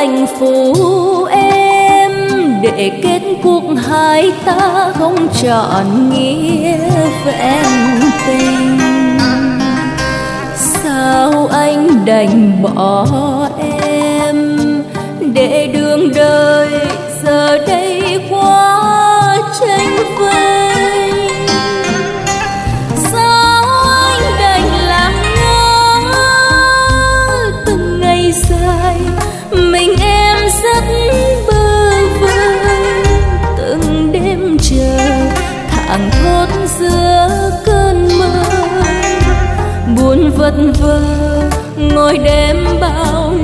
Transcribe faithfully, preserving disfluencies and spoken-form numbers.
đành phụ em để kết cuộc hai ta không trọn nghĩa vẹn tình. Sao anh đành bỏ em để đường đời giờ đây quá tranh vênh? Sao anh đành làm ngơ từng ngày dài mình em rất bơ vơ, từng đêm chờ thảng thốt giữa cơn mơ buồn vật vờ ngồi đêm bao